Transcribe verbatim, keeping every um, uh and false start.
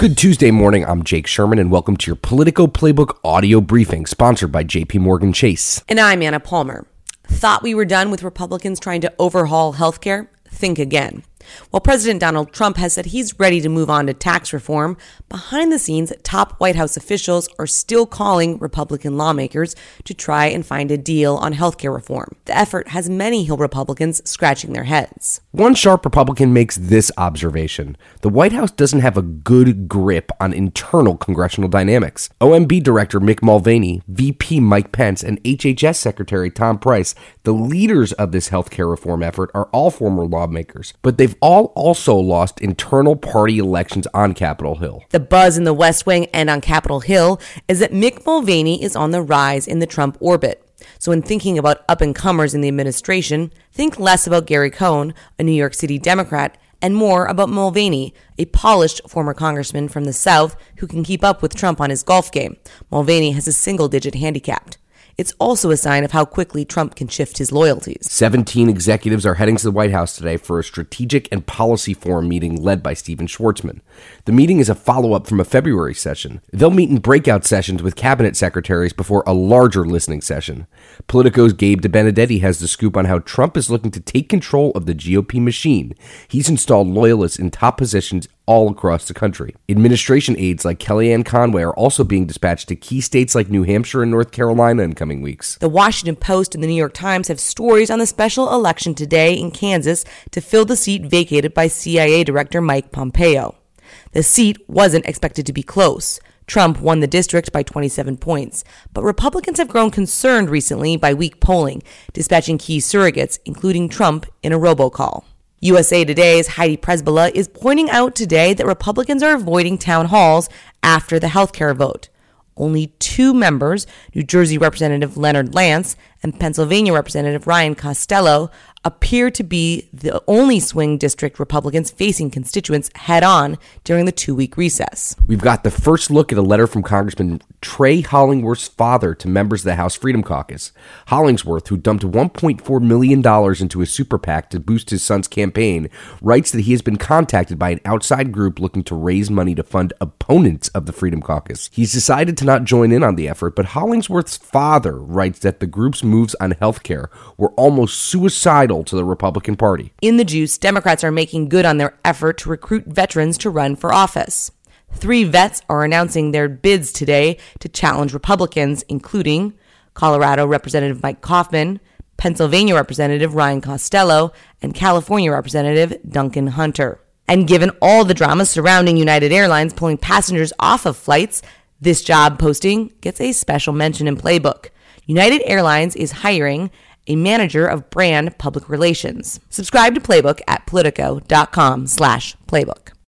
Good Tuesday morning. I'm Jake Sherman, and welcome to your Politico Playbook audio briefing, sponsored by J P Morgan Chase. And I'm Anna Palmer. Thought we were done with Republicans trying to overhaul healthcare? Think again. While President Donald Trump has said he's ready to move on to tax reform, behind the scenes, top White House officials are still calling Republican lawmakers to try and find a deal on healthcare reform. The effort has many Hill Republicans scratching their heads. One sharp Republican makes this observation: the White House doesn't have a good grip on internal congressional dynamics. O M B Director Mick Mulvaney, V P Mike Pence, and H H S Secretary Tom Price, the leaders of this healthcare reform effort, are all former lawmakers, but they've all also lost internal party elections on Capitol Hill. The buzz in the West Wing and on Capitol Hill is that Mick Mulvaney is on the rise in the Trump orbit. So in thinking about up-and-comers in the administration, think less about Gary Cohn, a New York City Democrat, and more about Mulvaney, a polished former congressman from the South who can keep up with Trump on his golf game. Mulvaney has a single-digit handicap. It's also a sign of how quickly Trump can shift his loyalties. seventeen executives are heading to the White House today for a strategic and policy forum meeting led by Stephen Schwartzman. The meeting is a follow-up from a February session. They'll meet in breakout sessions with cabinet secretaries before a larger listening session. Politico's Gabe DeBenedetti has the scoop on how Trump is looking to take control of the G O P machine. He's installed loyalists in top positions all across the country. Administration aides like Kellyanne Conway are also being dispatched to key states like New Hampshire and North Carolina in coming weeks. The Washington Post and the New York Times have stories on the special election today in Kansas to fill the seat vacated by C I A Director Mike Pompeo. The seat wasn't expected to be close. Trump won the district by twenty-seven points, but Republicans have grown concerned recently by weak polling, dispatching key surrogates, including Trump, in a robocall. U S A Today's Heidi Presbala is pointing out today that Republicans are avoiding town halls after the healthcare vote. Only two members, New Jersey Representative Leonard Lance and Pennsylvania Representative Ryan Costello, appear to be the only swing district Republicans facing constituents head-on during the two-week recess. We've got the first look at a letter from Congressman Trey Hollingsworth's father to members of the House Freedom Caucus. Hollingsworth, who dumped one point four million dollars into a super PAC to boost his son's campaign, writes that he has been contacted by an outside group looking to raise money to fund opponents of the Freedom Caucus. He's decided to not join in on the effort, but Hollingsworth's father writes that the group's moves on health care were almost suicidal to the Republican Party. In the juice, Democrats are making good on their effort to recruit veterans to run for office. Three vets are announcing their bids today to challenge Republicans, including Colorado Representative Mike Coffman, Pennsylvania Representative Ryan Costello, and California Representative Duncan Hunter. And given all the drama surrounding United Airlines pulling passengers off of flights, this job posting gets a special mention in Playbook. United Airlines is hiring a manager of brand public relations. Subscribe to Playbook at politico.com slash playbook.